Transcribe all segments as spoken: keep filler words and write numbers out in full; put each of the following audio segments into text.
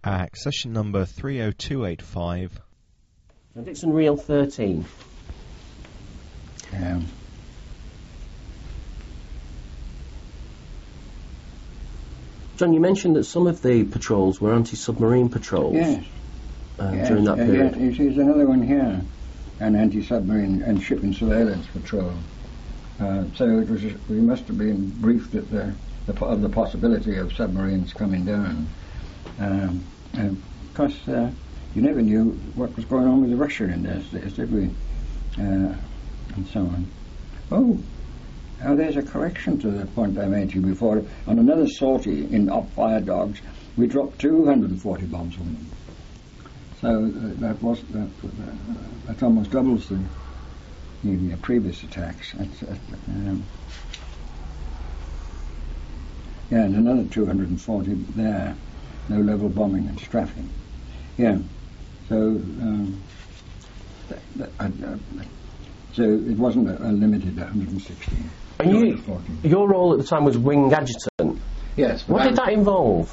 Accession number three oh two eight five. And Dixon Reel thirteen. Yeah. John, you mentioned that some of the patrols were anti-submarine patrols. Yes. Uh, yes. During that uh, period. Yes, there's another one here, an anti-submarine and shipping surveillance patrol. Uh, so it was. We must have been briefed at the, the po- of the possibility of submarines coming down. Um, and of course, uh, you never knew what was going on with Russia in those days, did we? Uh, and so on. Oh, oh, there's a correction to the point I made to you before. On another sortie in Op Fire Dogs, we dropped two hundred forty bombs on them. So uh, that was that, uh, that almost doubles the, the previous attacks. That's, uh, um, yeah, and another two hundred forty there. No level bombing and strafing. Yeah. So um, that, that, uh, so it wasn't a, a limited one hundred sixty. And you, your role at the time was wing adjutant. Yes. What did that involve?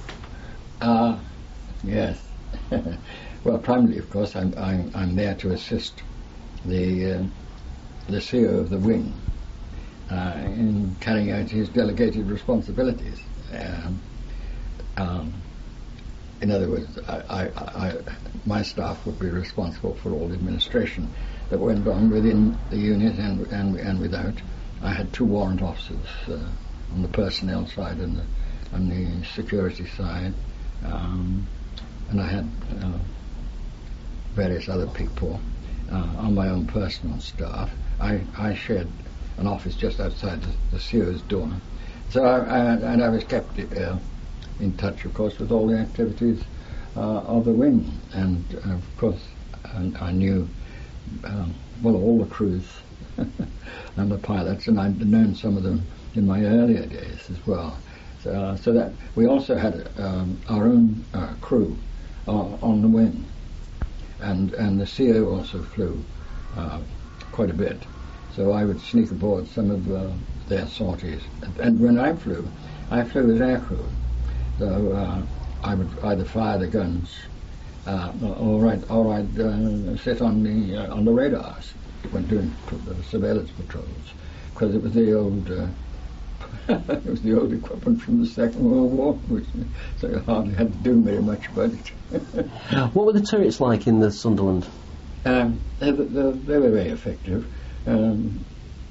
Uh, yes. Well, primarily, of course, I'm, I'm, I'm there to assist the uh, the C E O of the wing uh, in carrying out his delegated responsibilities. Um, um, in other words, I, I, I, my staff would be responsible for all the administration that went on within the unit and and, and without. I had two warrant officers uh, on the personnel side and the, on the security side. Um, and I had uh, various other people uh, on my own personal staff. I, I shared an office just outside the, the C E O's door. So I, I, and I was kept uh, in touch, of course, with all the activities uh, of the wing. And uh, of course, I, I knew, um, well, all the crews and the pilots, and I'd known some of them in my earlier days as well. So, uh, so that we also had um, our own uh, crew uh, on the wing, and and the C E O also flew uh, quite a bit. So I would sneak aboard some of uh, their sorties, and, and when I flew, I flew as aircrew. So uh, I would either fire the guns, uh, or I'd, or I'd uh, sit on the uh, on the radars when doing uh, surveillance patrols, because it was the old. Uh, it was the old equipment from the Second World War, which, so you hardly had to do very much about it. What were the turrets like in the Sunderland? Um, they, they, they were very effective. Um,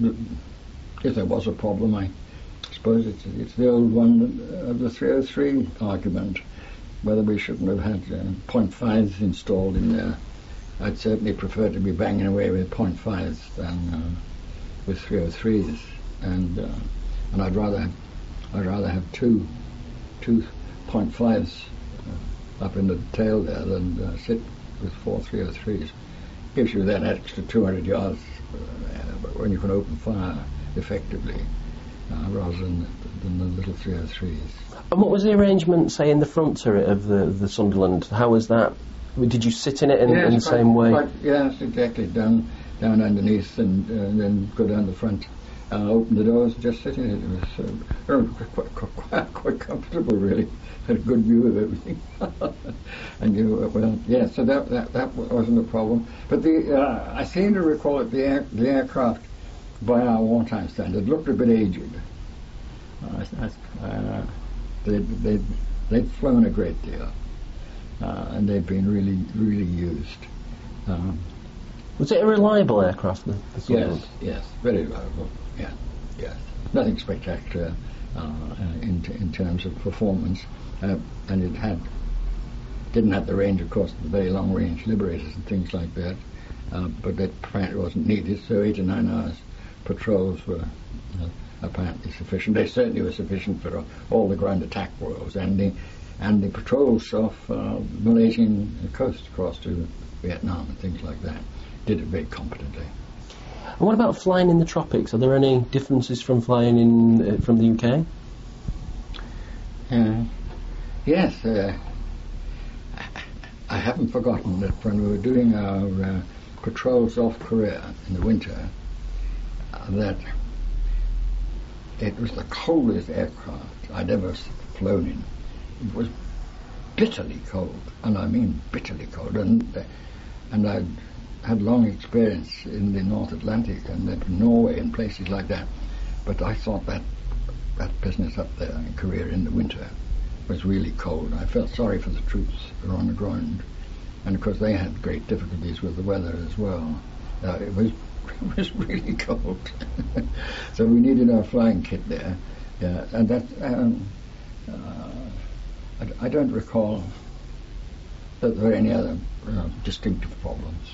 if there was a problem, I suppose it's, it's the old one of the three oh three argument, whether we shouldn't have had uh, point fives installed in there. I'd certainly prefer to be banging away with point fives than uh, with three oh threes, and uh, and I'd rather have, I'd rather have two two point fives uh, up in the tail there than uh, sit with four three oh threes. Gives you that extra two hundred yards uh, when you can open fire effectively, uh, rather than, than the little three oh threes. And what was the arrangement, say, in the front turret of the, the Sunderland? How was that? Did you sit in it in, yes, in the quite, same way? Quite, yes, exactly. Down, down underneath, and, uh, and then go down the front. Uh, open the doors, just sit in it. It was uh, quite, quite, quite, quite comfortable, really. Had a good view of everything. And you, uh, well, yeah. So that, that that wasn't a problem. But the uh, I seem to recall that the air, the aircraft, by our wartime standard, looked a bit aged. Uh, uh, they'd, they'd they'd flown a great deal. Uh, and they've been really, really used. Um, was it a reliable aircraft? The, the yes, yes, very reliable. Yeah, yes. Nothing spectacular uh, in in terms of performance, uh, and it had didn't have the range, of course, of the very long range Liberators and things like that. Uh, but that apparently wasn't needed. So eight or nine hours patrols were uh, apparently sufficient. They certainly were sufficient for all the ground attack worlds and the and the patrols off uh, Malaysian coast across to Vietnam and things like that. Did it very competently. And what about flying in the tropics? Are there any differences from flying in uh, from the U K? Uh, yes, uh, I haven't forgotten that when we were doing our uh, patrols off Korea in the winter, uh, that it was the coldest aircraft I'd ever flown in. It was bitterly cold, and I mean bitterly cold. And uh, and I'd had long experience in the North Atlantic and in Norway and places like that. But I thought that that business up there in Korea in the winter was really cold. I felt sorry for the troops who were on the ground, and of course they had great difficulties with the weather as well. Uh, it was it was really cold, so we needed our flying kit there. Yeah, and that um, uh, I, I don't recall that there were any other uh, distinctive problems.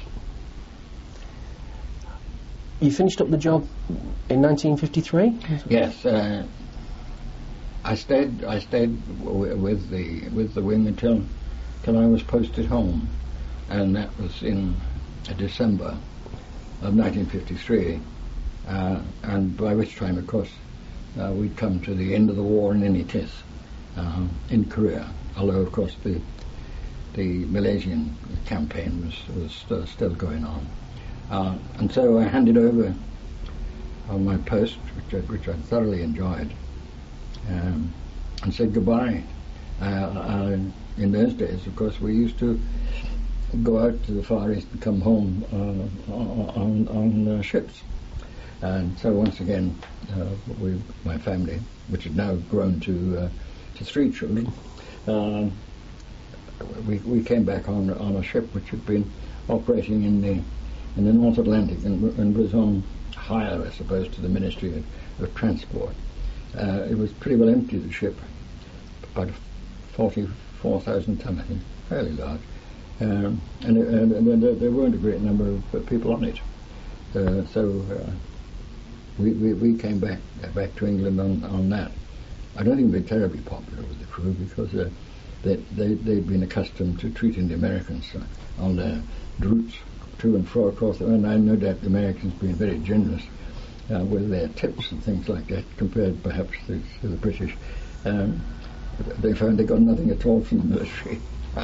You finished up the job in nineteen fifty-three? Yes, uh, I stayed. I stayed w- with the with the wing until till I was posted home, and that was in December of nineteen fifty-three. Uh, and by which time, of course, uh, we'd come to the end of the war in any case uh, in Korea. Although, of course, the the Malaysian campaign was was st- still going on. Uh, and so I handed over on my post, which I, which I thoroughly enjoyed, um, and said goodbye. Uh, uh, in those days, of course, we used to go out to the Far East and come home uh, on, on uh, ships. And so once again, uh, we, my family, which had now grown to uh, to three children, uh, we we came back on on a ship which had been operating in the in the North Atlantic and, and was on hire, I suppose, to the Ministry of, of Transport. Uh, it was pretty well empty, the ship, about forty-four thousand ton, I think, fairly large. Um, and, and, and there, there weren't a great number of uh, people on it. Uh, so uh, we, we, we came back uh, back to England on, on that. I don't think we're terribly popular with the crew because uh, they, they, they'd been accustomed to treating the Americans uh, on their routes to and fro across the, and I know that the Americans being very generous uh, with their tips and things like that, compared perhaps to, to the British. Um, they found they got nothing at all from the military.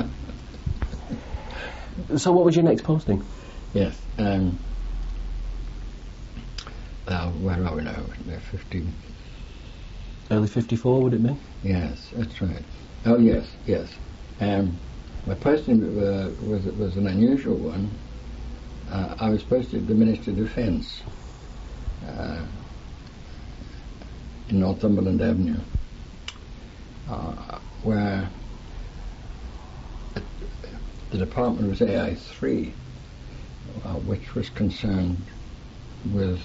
So what was your next posting? Yes. Um, uh, where are we now? fifty Early fifty-four, would it be? Yes, that's right. Oh, yes, yes. Um, my posting uh, was was an unusual one. Uh, I was posted at the Ministry of Defence uh, in Northumberland Avenue, uh, where the department was A I three, uh, which was concerned with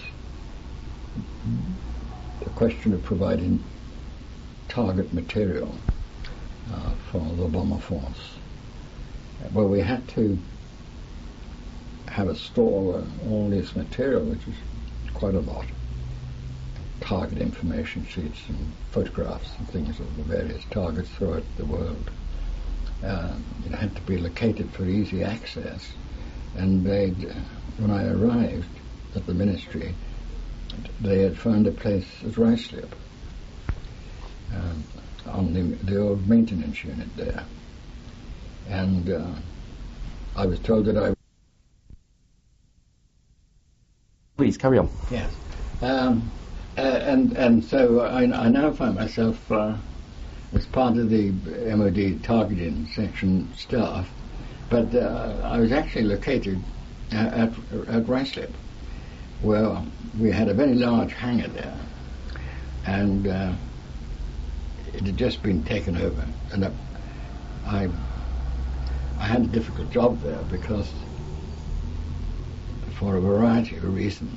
the question of providing target material uh, for the bomber force. Well, we had to have a store where all this material, which is quite a lot, target information sheets and photographs and things of the various targets throughout the world. Uh, it had to be located for easy access, and they'd, uh, when I arrived at the ministry, they had found a place at Ruislip, um, on the, the old maintenance unit there, and uh, I was told that I Please, carry on. Yes. Um, uh, and and so I, I now find myself uh, as part of the M O D targeting section staff, but uh, I was actually located at, at, at Ruislip, where we had a very large hangar there, and uh, it had just been taken over, and uh, I I had a difficult job there because, for a variety of reasons,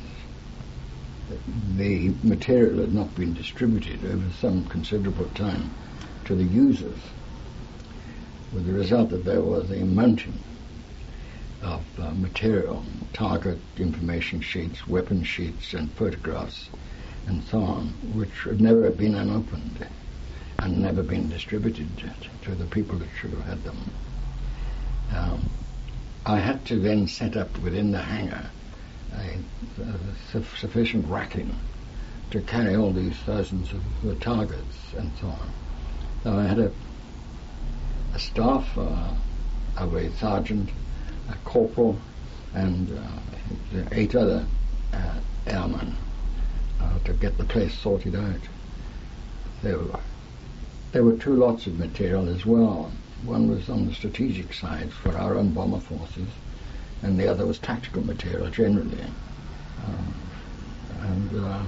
the material had not been distributed over some considerable time to the users, with the result that there was a mountain of uh, material, target information sheets, weapon sheets and photographs and so on, which had never been unopened and never been distributed to the people that should have had them. Um, I had to then set up within the hangar a, a su- sufficient racking to carry all these thousands of uh, targets and so on. So I had a, a staff uh, of a sergeant, a corporal, and uh, eight other uh, airmen uh, to get the place sorted out. There were, there were two lots of material as well. one was on the strategic side for our own bomber forces, and the other was tactical material generally. Um, and uh,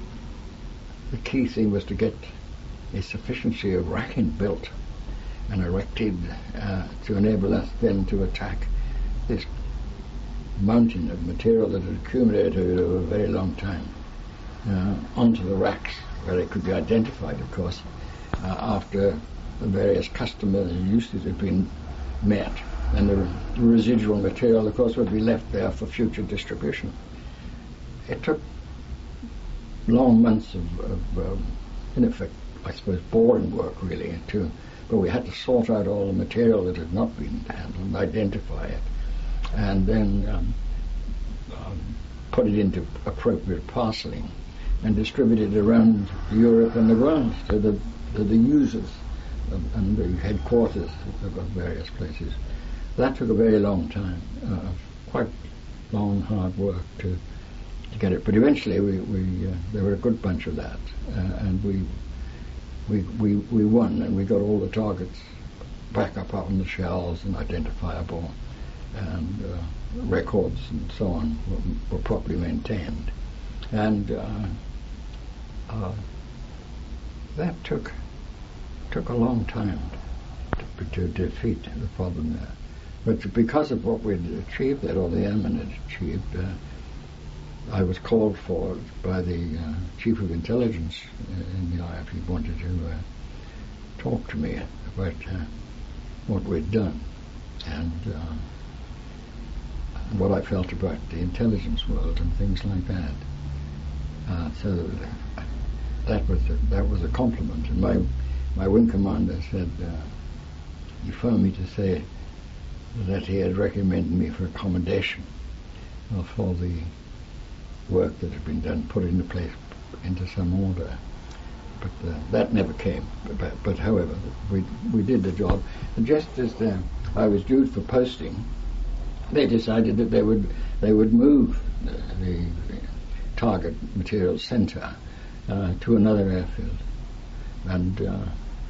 the key thing was to get a sufficiency of racking built and erected uh, to enable us then to attack this mountain of material that had accumulated over a very long time uh, onto the racks, where it could be identified, of course, uh, after the various customer uses had been met, and the, the residual material, of course, would be left there for future distribution. It took long months of, of um, in effect, I suppose, boring work, really, to, but we had to sort out all the material that had not been handled and identify it, and then um, um, put it into appropriate parceling and distribute it around Europe and the world to the to the users of, and the headquarters of, of various places. That took a very long time, uh, quite long, hard work to to get it. But eventually, we, we uh, there were a good bunch of that, uh, and we we we we won, and we got all the targets back up on the shells and identifiable, and uh, records and so on were, were properly maintained, and uh, uh, that took took a long time to, to defeat the problem there. But because of what we'd achieved there, or the airmen had achieved, uh, I was called for by the uh, chief of intelligence in the I F. He wanted to uh, talk to me about uh, what we'd done and uh, what I felt about the intelligence world and things like that. Uh, so that was a, that was a compliment. And my my wing commander said uh, he phoned me to say that he had recommended me for accommodation uh, for the work that had been done, put into place, into some order. But uh, that never came. But, but however, we we did the job. And just as uh, I was due for posting, they decided that they would they would move the, the target material centre uh, to another airfield, and uh,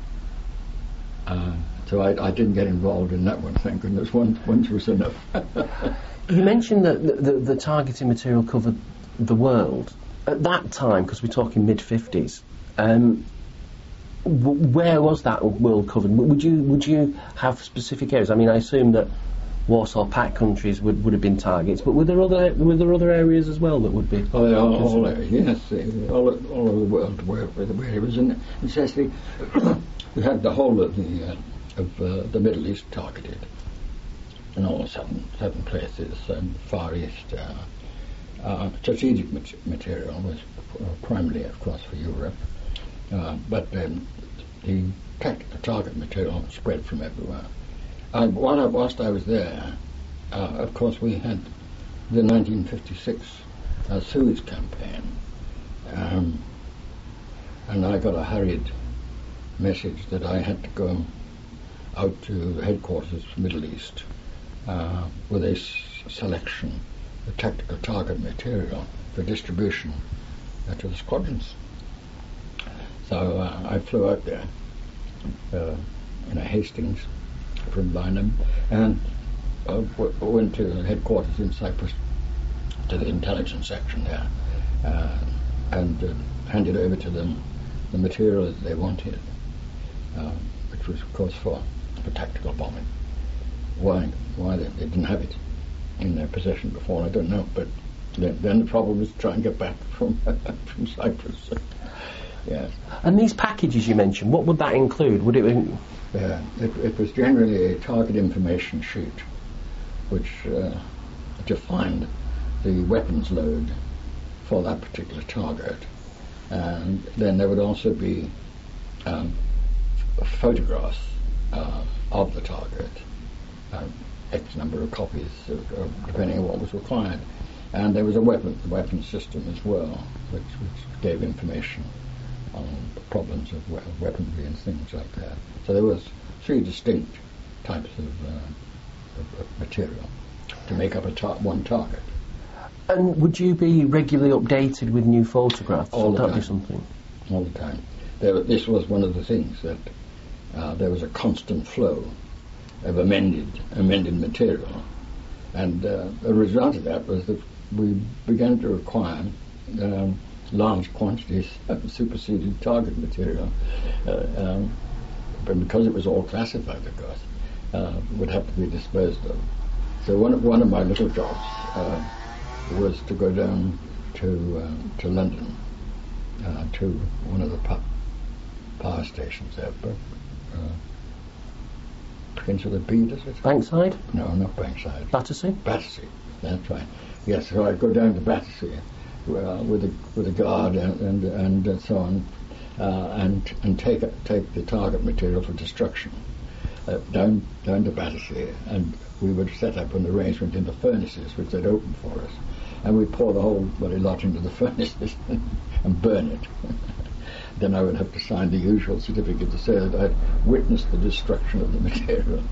uh, so I, I didn't get involved in that one. Thank goodness, once once was enough. You mentioned that the, the, the targeting material covered the world at that time, because we're talking mid fifties. Um, w- where was that world covered? Would you would you have specific areas? I mean, I assume that Warsaw Pact countries would, would have been targets, but were there other were there other areas as well that would be? Oh, they are all areas, yes, all, all over the world where, where it was a necessity. We had the whole of the uh, of uh, the Middle East targeted, and all seven seven places, and Far East. Uh, uh, strategic mat- material was uh, primarily, of course, for Europe, uh, but um, the tactical target material spread from everywhere. Uh, while I, whilst I was there, uh, of course, we had the nineteen fifty-six uh, Suez campaign, um, and I got a hurried message that I had to go out to the headquarters of the Middle East uh, with a s- selection of tactical target material for distribution uh, to the squadrons. So uh, I flew out there uh, in a Hastings from Bynum, and uh, w- went to the headquarters in Cyprus, to the intelligence section there, uh, and uh, handed over to them the material that they wanted, uh, which was, of course, for, for tactical bombing. Why? Why they, they didn't have it in their possession before, I don't know. But then, then the problem was to try and get back from from Cyprus. Yes. And these packages you mentioned, what would that include? Would it? In- Yeah, it, it was generally a target information sheet which uh, defined the weapons load for that particular target. And then there would also be um, photographs uh, of the target, um, X number of copies, of, of, depending on what was required. And there was a weapon, weapon system as well, which, which gave information on problems of we- weaponry and things like that. So there was three distinct types of, uh, of, of material to make up a tar- one target. and would you be regularly updated with new photographs? All Would the that be time. something? All the time. There, this was one of the things that uh, there was a constant flow of amended amended material, and uh, the result of that was that we began to require um, large quantities of superseded target material, uh, um, but because it was all classified, of course, uh, would have to be disposed of. So one of, one of my little jobs uh, was to go down to uh, to London, uh, to one of the pu- power stations there, but, uh, Prince of the Bead, is it? Bankside? No, not Bankside. Battersea? Battersea, that's right. Yes, so I'd go down to Battersea uh, with a with a guard and and, and uh, so on, uh, and and take take the target material for destruction uh, down down to Battersea, and we would set up an arrangement in the furnaces which they'd open for us, and we'd pour the whole bloody lot into the furnaces and burn it. Then I would have to sign the usual certificate to say that I'd witnessed the destruction of the material.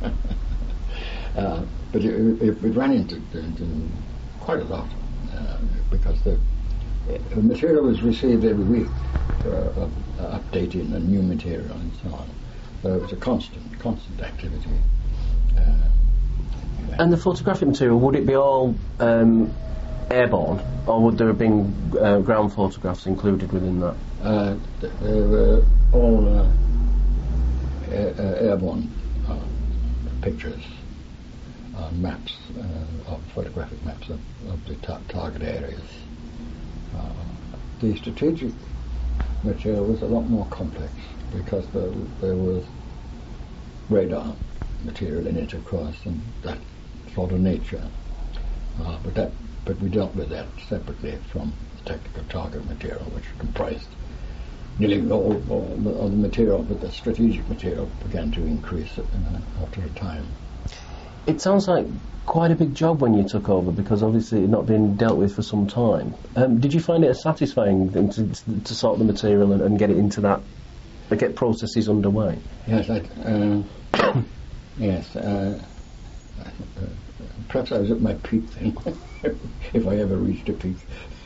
uh, but it, it, it ran into, into quite a lot uh, because the, the material was received every week for uh, uh, updating and new material and so on. So it was a constant, constant activity. Uh, And the photographic material, would it be all um, airborne, or would there have been uh, ground photographs included within that? Uh, th- they were all uh, air, uh, airborne uh, pictures, uh, maps, uh, of photographic maps of, of the ta- target areas. Uh, the strategic material was a lot more complex because there, there was radar material in it, of course, and that sort of nature. Uh, but that, but we dealt with that separately from the technical target material, which comprised nearly all, all, the, all the material, but the strategic material began to increase uh, after a time. It sounds like quite a big job when you took over, because obviously it had not been dealt with for some time. Um, did you find it a satisfying thing to, to sort the material and, and get it into that, uh, get processes underway? Yes, I, uh, yes. Uh, uh, perhaps I was at my peak then, if I ever reached a peak.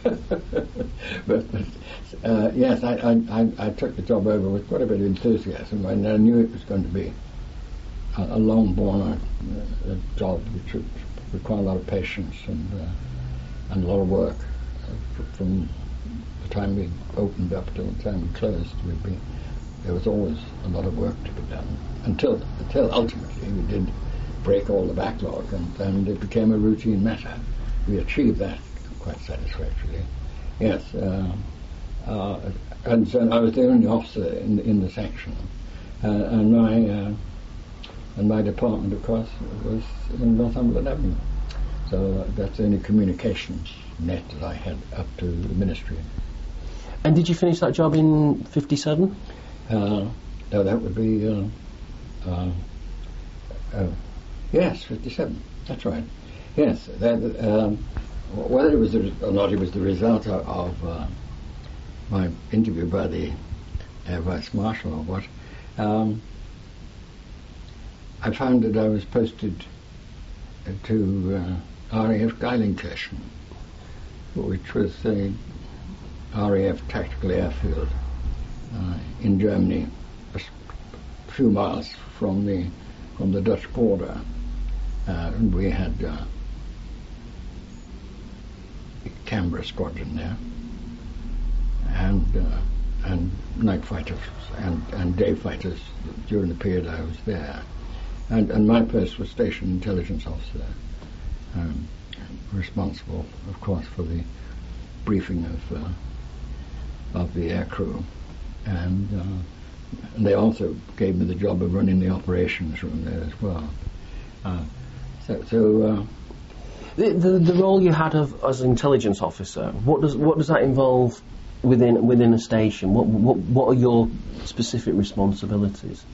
but but uh, yes, I, I, I took the job over with quite a bit of enthusiasm, and I knew it was going to be a, a long born uh, a job which would require a lot of patience and uh, and a lot of work. Uh, from the time we opened up till the time we closed, we'd be, there was always a lot of work to be done until until ultimately we did break all the backlog, and, and it became a routine matter. We achieved that quite satisfactorily. Yes, uh, uh, and so I was the only officer in in the section, uh, and my uh, and my department, of course, was in Northumberland Avenue. So uh, that's the only communications net that I had up to the ministry. And did you finish that job in fifty-seven? Uh, no, that would be uh, uh, uh, yes, fifty-seven. That's right. Yes, that. Um, Whether it was the, or not, it was the result of, of uh, my interview by the Air Vice Marshal or what. Um, I found that I was posted to uh, R A F Geilenkirchen, which was the R A F tactical airfield uh, in Germany, a few miles from the from the Dutch border, uh, and we had. Uh, Canberra squadron there, and uh, and night fighters and, and day fighters during the period I was there, and and my post was station intelligence officer, um, responsible, of course, for the briefing of uh, of the aircrew, and, uh, and they also gave me the job of running the operations room there as well. Uh, so. so uh, The, the, the role you had of, as intelligence officer, what does what does that involve within within a station? What what what are your specific responsibilities?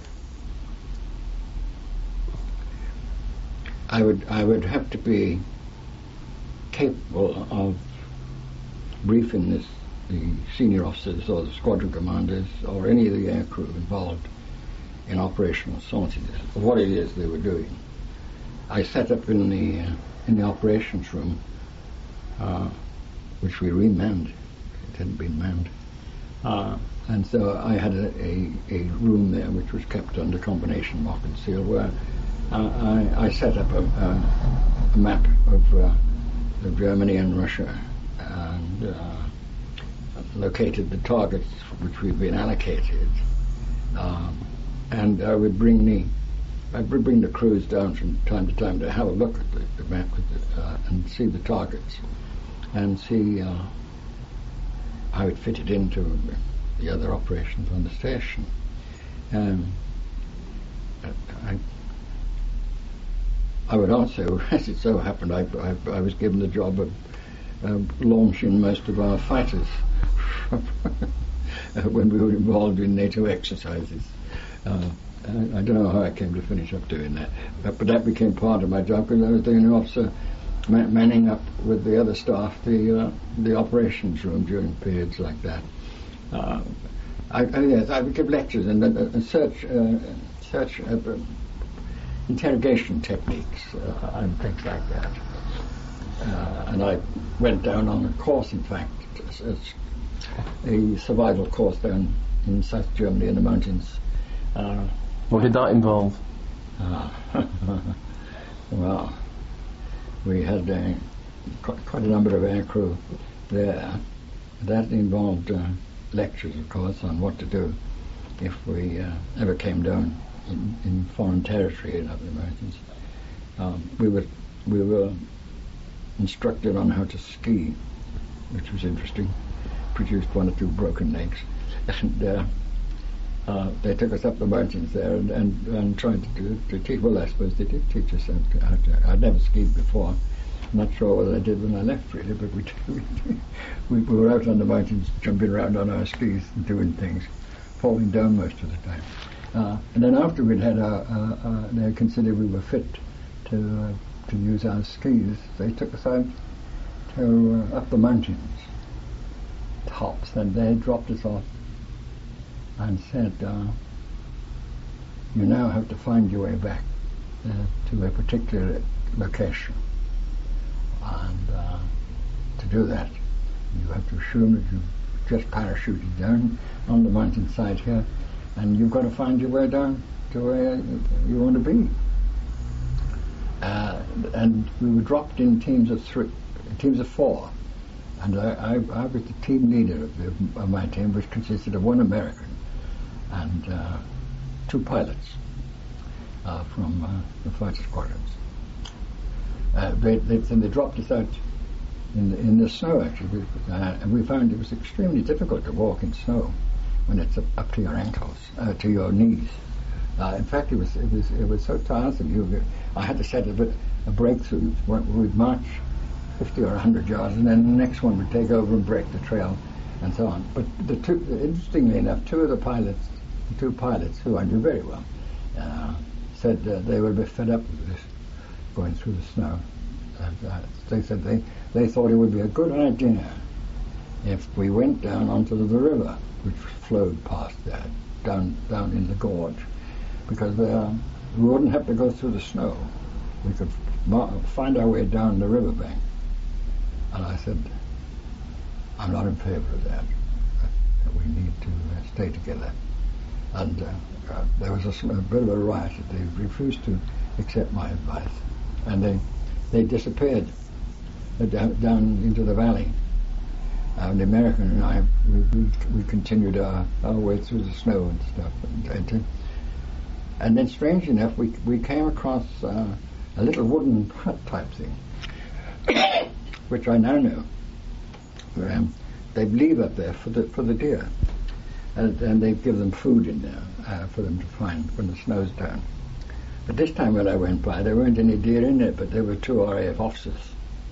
I would I would have to be capable of briefing this, the senior officers or the squadron commanders or any of the aircrew involved in operational sorties of what it is they were doing. I set up in the uh, in the operations room, uh, which we remanned. It hadn't been manned. Uh, and so I had a, a, a room there which was kept under combination lock and seal, where uh, I, I set up a, a, a map of, uh, of Germany and Russia, and uh, located the targets which we'd been allocated. Um, and I would bring the I would bring the crews down from time to time to have a look at the, the map with the, uh, and see the targets and see uh, how it fitted into the other operations on the station. Um, I, I would also, as it so happened, I, I, I was given the job of uh, launching most of our fighters when we were involved in NATO exercises. Uh, I, I don't know how I came to finish up doing that, but, but that became part of my job because I was the only officer ma- manning up with the other staff the uh, the operations room during periods like that. Uh, I, I, yes, I would give lectures and, uh, and search uh, search uh, interrogation techniques uh, and things like that. Uh, and I went down on a course, in fact, a survival course down in South Germany in the mountains. Uh, what did that involve? Uh, well, we had uh, quite, quite a number of aircrew there. That involved uh, lectures, of course, on what to do if we uh, ever came down in, in foreign territory in other mountains. Um, we were we were instructed on how to ski, which was interesting. Produced one or two broken legs, and uh, uh, they took us up the mountains there and, and, and tried to, do, to teach. Well, I suppose they did teach us how to, how to. I'd never skied before. I'm not sure what I did when I left, really, but we we, we were out on the mountains, jumping around on our skis and doing things, falling down most of the time. Uh, and then after we'd had our, uh, uh, they considered we were fit to uh, to use our skis, they took us out to uh, up the mountains tops, and they dropped us off and said, uh, you now have to find your way back uh, to a particular location, and uh, to do that you have to assume that you've just parachuted down on the mountainside here, and you've got to find your way down to where you want to be. Uh, and we were dropped in teams of three, teams of four. And I, I, I was the team leader of, the, of my team, which consisted of one American and uh, two pilots uh, from uh, the fighter squadrons. Uh, they, they, then they dropped us out in the, in the snow, actually, uh, and we found it was extremely difficult to walk in snow when it's up, up to your ankles, uh, to your knees. Uh, in fact, it was it was it was so tiresome. You, I had to set a bit a breakthrough. We'd march fifty or a hundred yards, and then the next one would take over and break the trail, and so on. But the two, interestingly enough, two of the pilots, the two pilots who I knew very well, uh, said uh, they were a bit fed up with this, going through the snow. And, uh, they said they, they thought it would be a good idea if we went down onto the river, which flowed past there, down down in the gorge, because uh, we wouldn't have to go through the snow. We could mar- find our way down the riverbank. And I said, I'm not in favour of that. That we need to uh, stay together. And uh, uh, there was a, a bit of a riot. They refused to accept my advice, and they they disappeared uh, down, down into the valley. Uh, the American and I, we, we, we continued our, our way through the snow and stuff. And, and, and then, strangely enough, we we came across uh, a little wooden hut type thing, which I now know. Um, they leave up there for the for the deer, and, and they give them food in there uh, for them to find when the snow's down. But this time when I went by, there weren't any deer in there, but there were two R A F officers.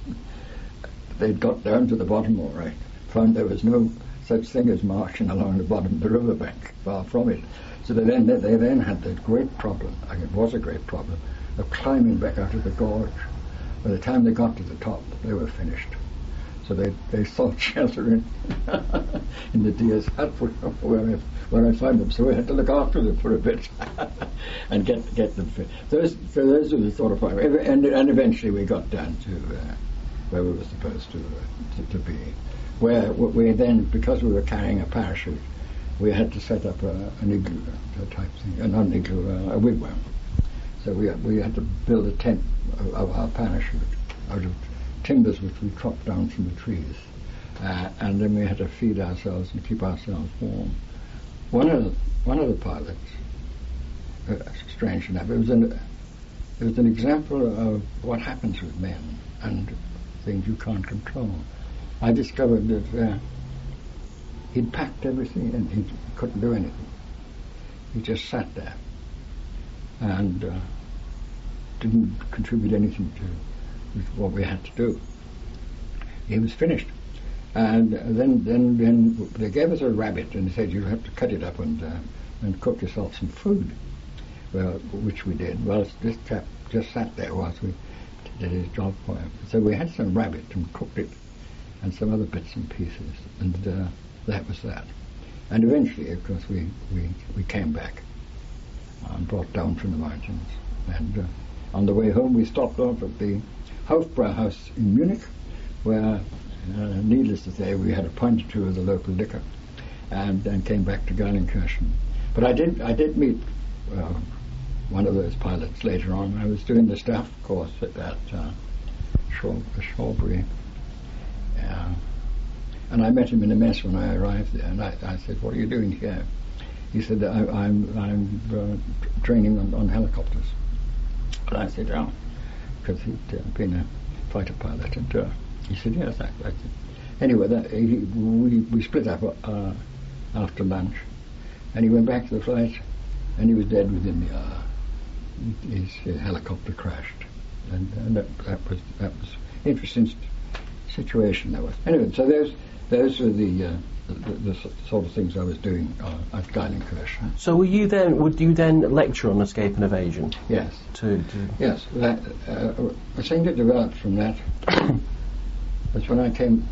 They'd got down to the bottom all right, found there was no such thing as marching along the bottom of the riverbank, far from it. So they then they then had the great problem, and it was a great problem, of climbing back out of the gorge. By the time they got to the top, they were finished. So they, they sought shelter in, in the deer's hut where I, where I found them. So we had to look after them for a bit and get get them fit. Those, so those were the sort of problems. And, and eventually we got down to uh, where we were supposed to, uh, to to be. Where we then, because we were carrying a parachute, we had to set up a, an igloo type thing, uh, not an igloo, uh, a wigwam. So we we had to build a tent of, of our parachute out of timbers which we chopped down from the trees, uh, and then we had to feed ourselves and keep ourselves warm. One of the, one of the pilots, uh, strange enough, it was an it was an example of what happens with men and things you can't control. I discovered that uh, he'd packed everything and he couldn't do anything. He just sat there and uh, didn't contribute anything to what we had to do. He was finished. And then, then, then they gave us a rabbit and they said, you have to cut it up and uh, and cook yourself some food, well, which we did. Well, this chap just sat there whilst we did his job for him. So we had some rabbit and cooked it and some other bits and pieces, and uh, that was that. And eventually, of course, we, we, we came back and brought down from the mountains. And uh, on the way home, we stopped off at the Hofbrauhaus in Munich, where, uh, needless to say, we had a pint or two of the local liquor, and then came back to Geilenkirchen. But I did I did meet uh, one of those pilots later on. I was doing the staff course at that uh, Shaw, Shawbury, uh, and I met him in a mess when I arrived there. And I, I said, "What are you doing here?" He said, I, "I'm I'm uh, training on, on helicopters." And I said, "Oh," because he'd uh, been a fighter pilot, and uh, he said, "Yes, I, I said." Anyway, that, he, we we split up uh, after lunch, and he went back to the flight, and he was dead within the hour. His uh, helicopter crashed, and, and that, that was that was interesting st- situation. That was anyway. So those those were the, uh, the, the the sort of things I was doing uh, at Geilenkirchen. So were you then? Would you then lecture on escape and evasion? Yes. To, to Yes. That, uh, a thing that developed from that was when I came.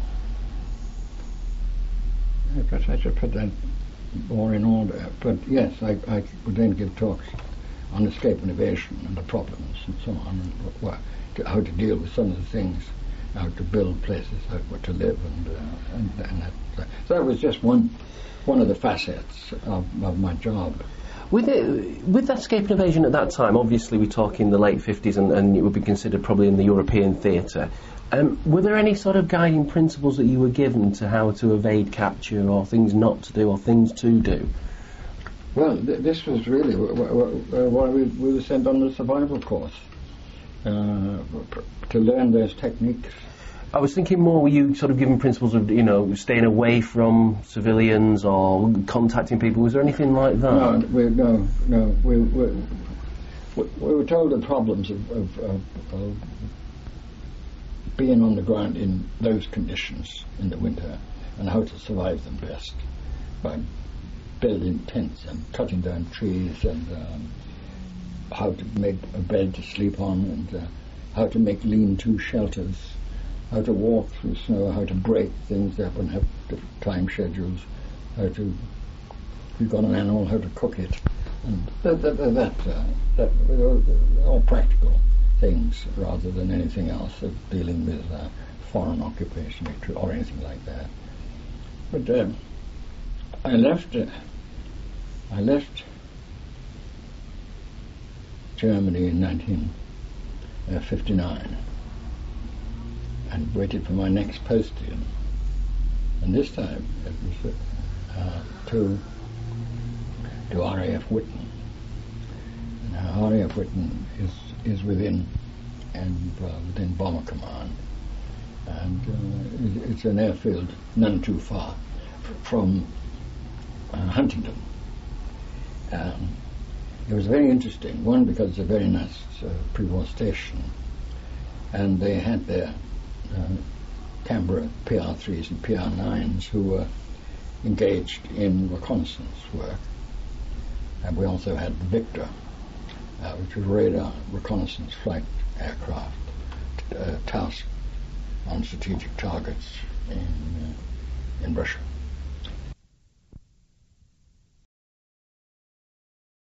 Perhaps I should put that more in order. But yes, I, I would then give talks on escape and evasion and the problems and so on, and what, to, how to deal with some of the things, how to build places, how to live, and uh, and, and that. So that was just one one of the facets of, of my job. With it, with that escape and evasion at that time, obviously we're talking the late fifties, and, and it would be considered probably in the European theatre. Um, were there any sort of guiding principles that you were given to how to evade capture, or things not to do, or things to do? Well, th- this was really w- w- w- why we, we were sent on the survival course, uh, to learn those techniques. I was thinking more, were you sort of given principles of, you know, staying away from civilians or contacting people? Was there anything like that? No, we, no, no. We, we, we, we were told the problems of, of, of, of being on the ground in those conditions in the winter, and how to survive them best by building tents and cutting down trees, and um, how to make a bed to sleep on, and uh, how to make lean-to shelters, how to walk through snow, how to break things up and have time schedules, how to, if you've got an animal, how to cook it, and that, that, that, that, uh, that uh, all practical things rather than anything else of dealing with uh, foreign occupation or anything like that. But um, I left. Uh, I left Germany in nineteen fifty-nine and waited for my next posting. And this time it was uh, to to R A F Witten. Now, R A F Witten is is within and uh, within Bomber Command, and uh, it's an airfield none too far from uh, Huntingdon. Um, it was very interesting, one because it's a very nice uh, pre-war station, and they had their uh, Canberra P R threes and P R nines who were engaged in reconnaissance work, and we also had the Victor, Uh, which was radar reconnaissance flight aircraft, uh, tasked on strategic targets in uh, in Russia.